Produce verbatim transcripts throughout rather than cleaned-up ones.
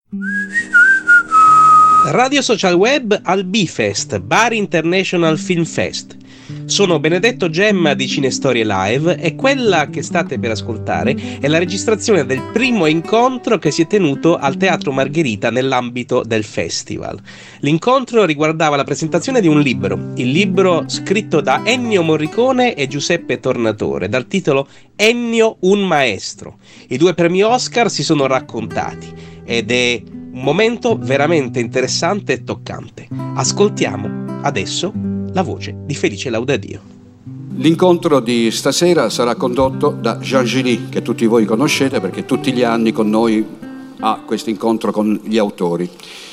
Radio Social Web al B-Fest, Bari International Film Fest. Sono Benedetto Gemma di Cinestorie Live e quella che state per ascoltare è la registrazione del primo incontro che si è tenuto al Teatro Margherita nell'ambito del festival. L'incontro riguardava la presentazione di un libro, il libro scritto da Ennio Morricone e Giuseppe Tornatore, dal titolo Ennio un maestro. I due premi Oscar si sono raccontati ed è un momento veramente interessante e toccante. Ascoltiamo adesso la voce di Felice Laudadio. L'incontro di stasera sarà condotto da Jean Gilly, che tutti voi conoscete perché tutti gli anni con noi ha questo incontro con gli autori.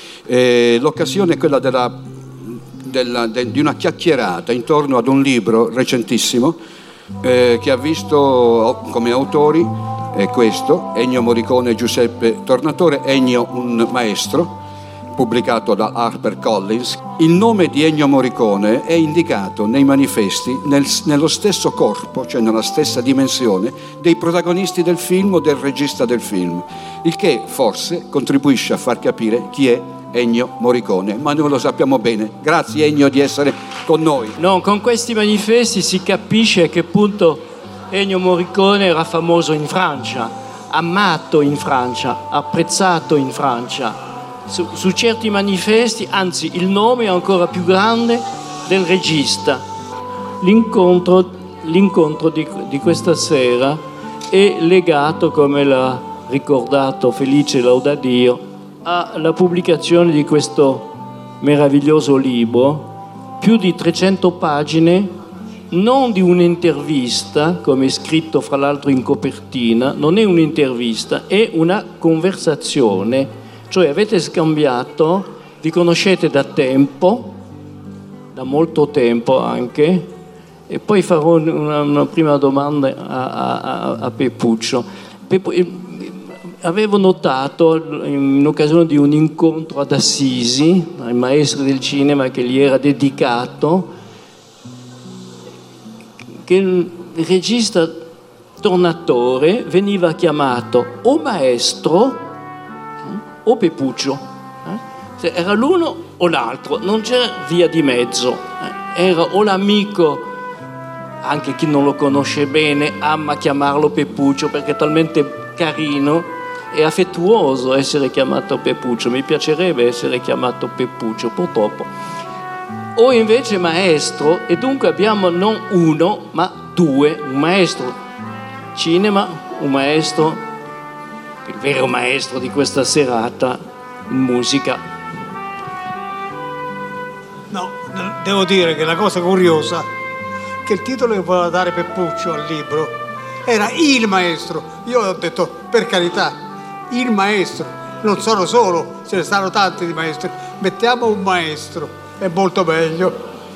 E l'occasione è quella della, della, de, di una chiacchierata intorno ad un libro recentissimo eh, che ha visto come autori è questo, Ennio Morricone e Giuseppe Tornatore, Ennio un maestro, pubblicato da HarperCollins. Il nome di Ennio Morricone è indicato nei manifesti nel, nello stesso corpo, cioè nella stessa dimensione, dei protagonisti del film o del regista del film, il che forse contribuisce a far capire chi è Ennio Morricone, ma noi lo sappiamo bene. Grazie Ennio di essere con noi. No, con questi manifesti si capisce a che punto Ennio Morricone era famoso in Francia, amato in Francia, apprezzato in Francia. Su, su certi manifesti, anzi, il nome è ancora più grande del regista. L'incontro, l'incontro di, di questa sera è legato, come l'ha ricordato Felice Laudadio, alla pubblicazione di questo meraviglioso libro, più di trecento pagine, non di un'intervista, come è scritto fra l'altro in copertina, non è un'intervista, è una conversazione, cioè avete scambiato, vi conoscete da tempo, da molto tempo anche, e poi farò una, una prima domanda a, a, a Peppuccio. Peppu, avevo notato in occasione di un incontro ad Assisi, ai maestri del cinema che gli era dedicato, che il regista Tornatore veniva chiamato o maestro o Peppuccio. Eh? Era l'uno o l'altro, non c'era via di mezzo. Eh? Era o l'amico, anche chi non lo conosce bene ama chiamarlo Peppuccio perché è talmente carino e affettuoso essere chiamato Peppuccio. Mi piacerebbe essere chiamato Peppuccio, purtroppo. O invece maestro, e dunque abbiamo non uno ma due, un maestro cinema, un maestro, il vero maestro di questa serata in musica. No, devo dire che la cosa curiosa che il titolo che voleva dare Peppuccio al libro era Il maestro. Io ho detto, per carità, il maestro, non sono solo, ce ne stanno tanti di maestri, mettiamo un maestro. È molto meglio.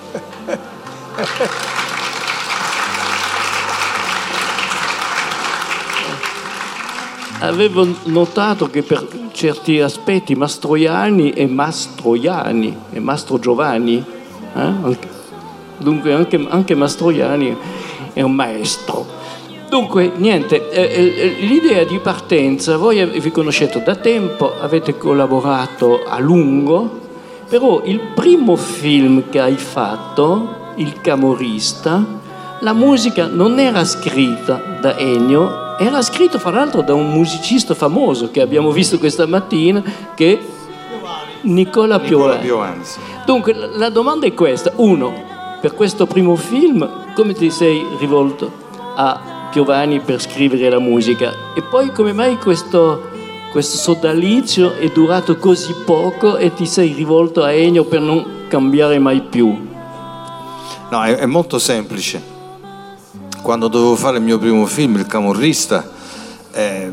Avevo notato che per certi aspetti Mastroianni è Mastroianni, è Mastro Giovanni, eh? Dunque anche, anche Mastroianni è un maestro. Dunque, niente, eh, l'idea di partenza, voi vi conoscete da tempo, avete collaborato a lungo. Però il primo film che hai fatto, Il Camorrista, la musica non era scritta da Ennio, era scritta fra l'altro da un musicista famoso che abbiamo visto questa mattina, che è Nicola Piovani. Piovani. Dunque la domanda è questa: uno, per questo primo film come ti sei rivolto a Piovani per scrivere la musica? E poi come mai questo... questo sodalizio è durato così poco e ti sei rivolto a Ennio per non cambiare mai più? No, è, è molto semplice. Quando dovevo fare il mio primo film, Il Camorrista, eh,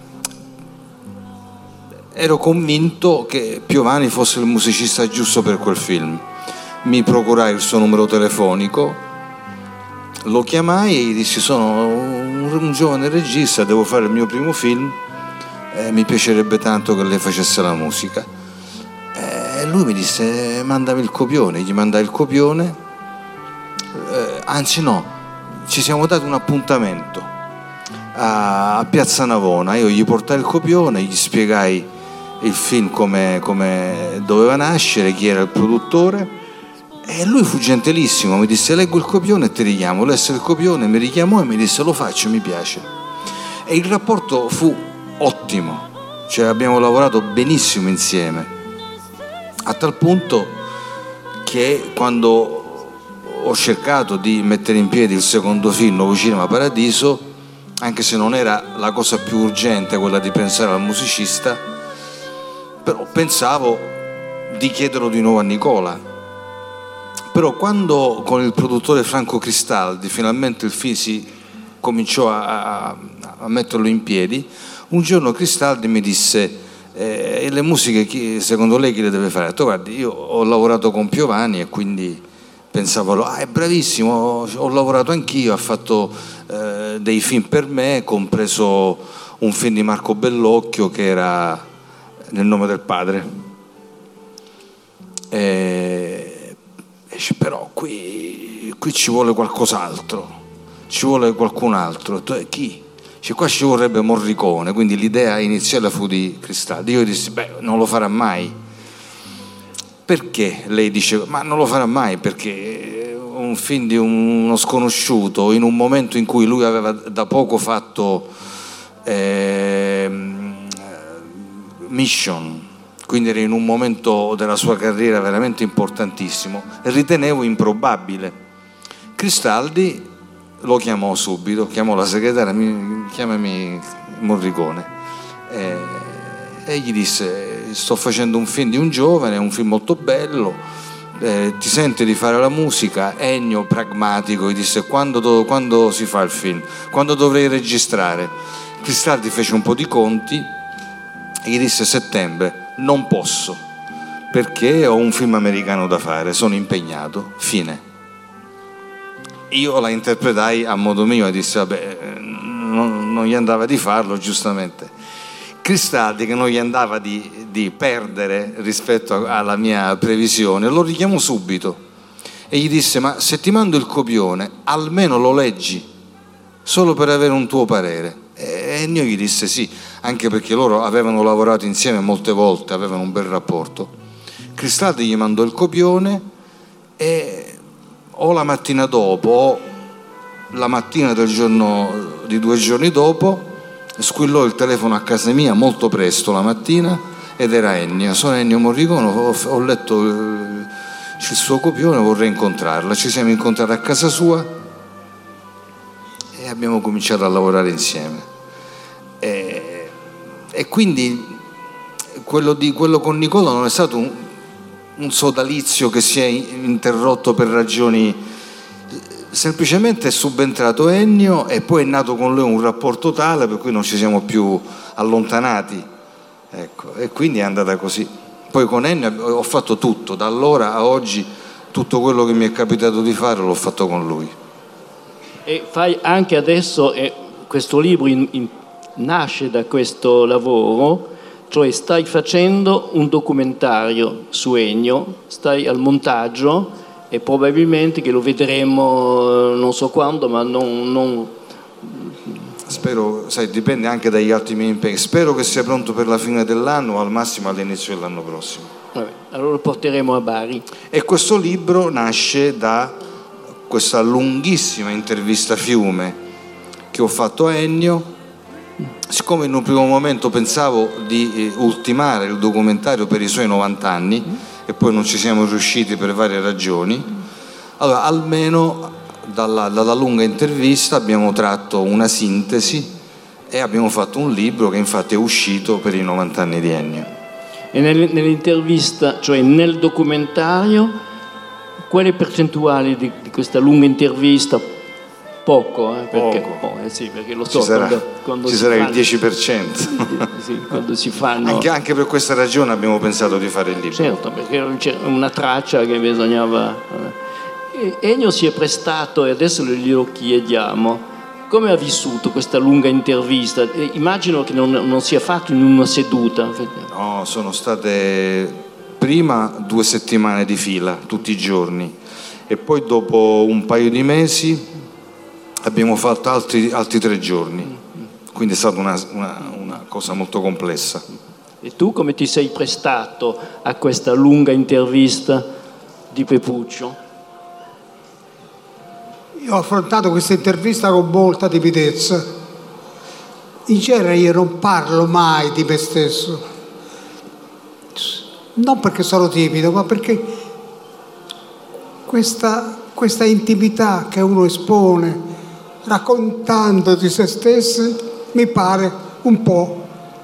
ero convinto che Piovani fosse il musicista giusto per quel film. Mi procurai il suo numero telefonico, lo chiamai e gli dissi: sono un, un giovane regista, devo fare il mio primo film, Eh, mi piacerebbe tanto che lei facesse la musica. E eh, lui mi disse: mandami il copione. Gli mandai il copione, eh, anzi no, ci siamo dati un appuntamento a, a Piazza Navona. Io gli portai il copione, gli spiegai il film come, come doveva nascere, chi era il produttore, e lui fu gentilissimo, mi disse leggo il copione e ti richiamo. Lesse il copione, mi richiamò e mi disse lo faccio, mi piace. E il rapporto fu ottimo, cioè abbiamo lavorato benissimo insieme, a tal punto che quando ho cercato di mettere in piedi il secondo film, Nuovo Cinema Paradiso, anche se non era la cosa più urgente quella di pensare al musicista, però pensavo di chiederlo di nuovo a Nicola. Però quando con il produttore Franco Cristaldi finalmente il film si cominciò a, a, a metterlo in piedi, un giorno Cristaldi mi disse eh, e le musiche chi, secondo lei chi le deve fare? Ho detto, guardi, io ho lavorato con Piovani e quindi pensavo, ah, è bravissimo, ho, ho lavorato anch'io, ha fatto eh, dei film per me, compreso un film di Marco Bellocchio che era Nel nome del padre. E, e però qui, qui ci vuole qualcos'altro, ci vuole qualcun altro. E chi? Cioè, qua ci vorrebbe Morricone, quindi l'idea iniziale fu di Cristaldi. Io dissi, beh, non lo farà mai. Perché? Lei dice, ma non lo farà mai perché un film di uno sconosciuto in un momento in cui lui aveva da poco fatto eh, Mission, quindi era in un momento della sua carriera veramente importantissimo, e ritenevo improbabile. Cristaldi lo chiamò subito, chiamò la segretaria, mi, chiamami Morricone, e, e gli disse sto facendo un film di un giovane, un film molto bello, eh, ti sente di fare la musica? Ennio, pragmatico, gli disse quando, do, quando si fa il film? Quando dovrei registrare? Cristaldi fece un po' di conti e gli disse settembre, non posso perché ho un film americano da fare, sono impegnato, fine. Io la interpretai a modo mio e disse vabbè, non, non gli andava di farlo, giustamente. Cristaldi, che non gli andava di, di perdere rispetto alla mia previsione, lo richiamò subito e gli disse ma se ti mando il copione almeno lo leggi solo per avere un tuo parere. E io gli disse sì, anche perché loro avevano lavorato insieme molte volte, avevano un bel rapporto. Cristaldi gli mandò il copione e o la mattina dopo o la mattina del giorno di due giorni dopo squillò il telefono a casa mia molto presto la mattina ed era Ennio. Sono Ennio Morricone, ho, ho letto il, il suo copione, vorrei incontrarla. Ci siamo incontrati a casa sua e abbiamo cominciato a lavorare insieme. E, e quindi quello, di, quello con Nicola non è stato un, un sodalizio che si è interrotto per ragioni, semplicemente è subentrato Ennio e poi è nato con lui un rapporto tale per cui non ci siamo più allontanati, ecco, e quindi è andata così. Poi con Ennio ho fatto tutto, da allora a oggi tutto quello che mi è capitato di fare l'ho fatto con lui. E fai anche adesso, eh, questo libro in, in, nasce da questo lavoro, cioè stai facendo un documentario su Ennio, stai al montaggio e probabilmente che lo vedremo non so quando, ma non... non... Spero, sai, dipende anche dagli altri miei impegni, spero che sia pronto per la fine dell'anno o al massimo all'inizio dell'anno prossimo. Vabbè, allora lo porteremo a Bari. E questo libro nasce da questa lunghissima intervista fiume che ho fatto a Ennio. Siccome in un primo momento pensavo di ultimare il documentario per i suoi novanta anni e poi non ci siamo riusciti per varie ragioni, allora almeno dalla, dalla lunga intervista abbiamo tratto una sintesi e abbiamo fatto un libro che infatti è uscito per i novanta anni di Ennio. E nell'intervista, cioè nel documentario, quale percentuale di, di questa lunga intervista? Poco, eh, perché, Poco. Oh, eh sì, perché lo so, ci sarà, quando, quando ci si sarà fanno, il dieci per cento. sì, quando si fanno... Anche, anche per questa ragione abbiamo pensato di fare il libro. Certo, perché c'era una traccia che bisognava... Ennio si è prestato, e adesso glielo chiediamo, come ha vissuto questa lunga intervista? Immagino che non, non sia fatto in una seduta. No, sono state prima due settimane di fila, tutti i giorni, e poi dopo un paio di mesi abbiamo fatto altri, altri tre giorni, quindi è stata una, una, una cosa molto complessa. E tu come ti sei prestato a questa lunga intervista di Pepuccio? Io ho affrontato questa intervista con molta timidezza. In genere io non parlo mai di me stesso, non perché sono timido, ma perché questa, questa intimità che uno espone raccontando di se stesso mi pare un po'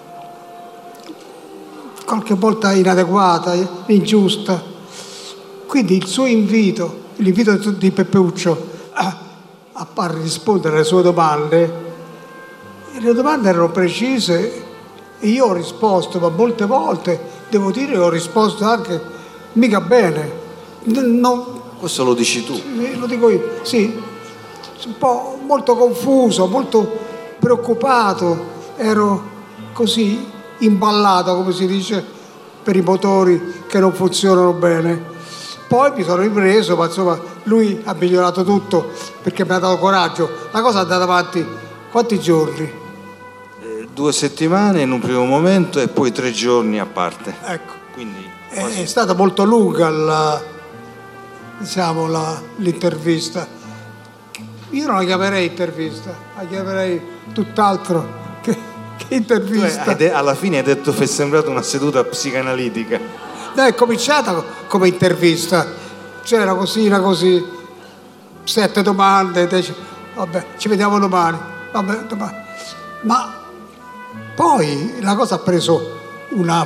qualche volta inadeguata, ingiusta. Quindi il suo invito, l'invito di Pepuccio a, a rispondere alle sue domande, le domande erano precise e io ho risposto, ma molte volte devo dire ho risposto anche mica bene. Non, questo lo dici tu? Lo dico io, sì, un po' molto confuso, molto preoccupato, ero così imballato, come si dice, per i motori che non funzionano bene. Poi mi sono ripreso, ma insomma lui ha migliorato tutto perché mi ha dato coraggio. La cosa è andata avanti quanti giorni? Eh, due settimane in un primo momento e poi tre giorni a parte. Ecco, quindi è, è stata molto lunga la, diciamo, la, l'intervista. Io non la chiamerei intervista, la chiamerei tutt'altro che, che intervista. Tu hai, alla fine hai detto che è sembrata una seduta psicanalitica. No, è cominciata come intervista, c'era così, era così, sette domande, dice, vabbè, ci vediamo domani, vabbè, domani. Ma poi la cosa ha preso una,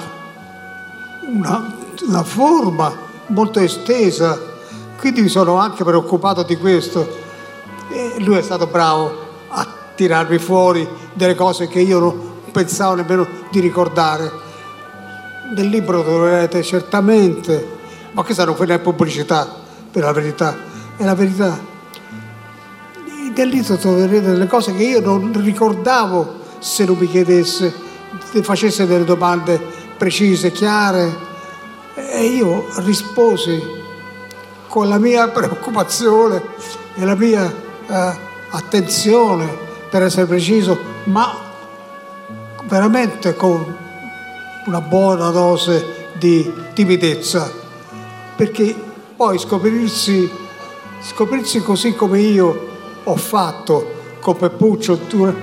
una, una forma molto estesa, quindi mi sono anche preoccupato di questo. E lui è stato bravo a tirarmi fuori delle cose che io non pensavo nemmeno di ricordare. Nel libro troverete certamente, ma questa non è pubblicità, per la verità, è la verità. Nel libro troverete delle cose che io non ricordavo se non mi chiedesse, se facesse delle domande precise, chiare, e io risposi con la mia preoccupazione e la mia eh, attenzione, per essere preciso, ma veramente con una buona dose di timidezza, perché poi scoprirsi, scoprirsi così come io ho fatto con Pepuccio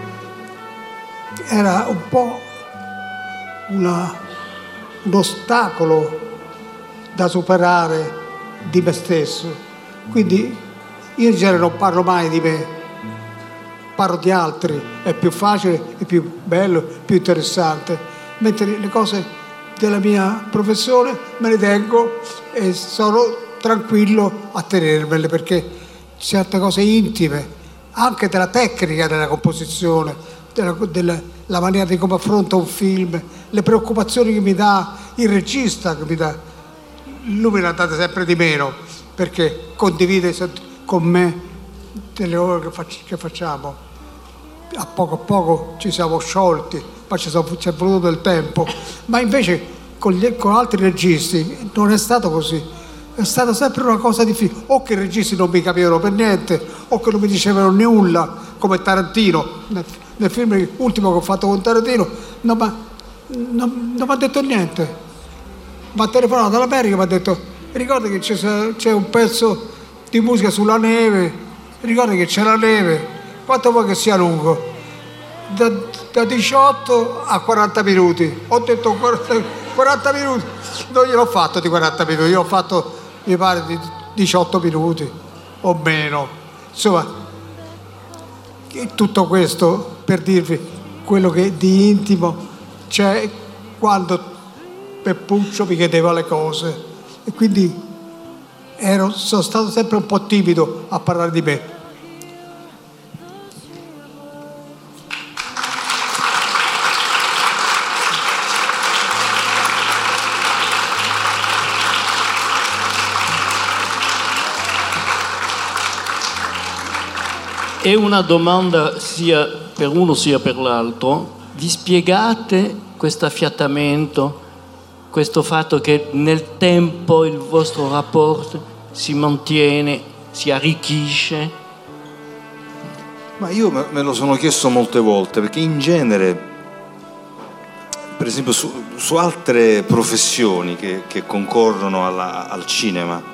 era un po' una, un ostacolo da superare di me stesso. Quindi io in genere non parlo mai di me, parlo di altri, è più facile, è più bello, più interessante. Mentre le cose della mia professione me le tengo e sono tranquillo a tenermele, perché certe cose intime, anche della tecnica della composizione, della, della la maniera di come affronta un film, le preoccupazioni che mi dà il regista, che mi dà, lui me ne ha date sempre di meno, perché condivide con me delle ore che facciamo. A poco a poco ci siamo sciolti, ma ci è voluto del tempo. Ma invece con, gli, con altri registi non è stato così, è stata sempre una cosa difficile, o che i registi non mi capivano per niente, o che non mi dicevano nulla, come Tarantino nel, nel film ultimo che ho fatto con Tarantino non mi ha detto niente, mi ha telefonato dall'America, mi ha detto ricorda che c'è, c'è un pezzo di musica sulla neve, ricorda che c'è la neve, quanto vuoi che sia lungo? Da, da diciotto a quaranta minuti. Ho detto quaranta, quaranta minuti, non gliel'ho fatto di quaranta minuti, io ho fatto mi pare di diciotto minuti o meno. Insomma, tutto questo per dirvi quello che di intimo c'è quando Pepuccio mi chiedeva le cose, e quindi ero, sono stato sempre un po' timido a parlare di me. È una domanda sia per uno sia per l'altro. Vi spiegate questo affiatamento, questo fatto che nel tempo il vostro rapporto si mantiene, si arricchisce? Ma io me lo sono chiesto molte volte, perché in genere per esempio su, su altre professioni che, che concorrono alla, al cinema,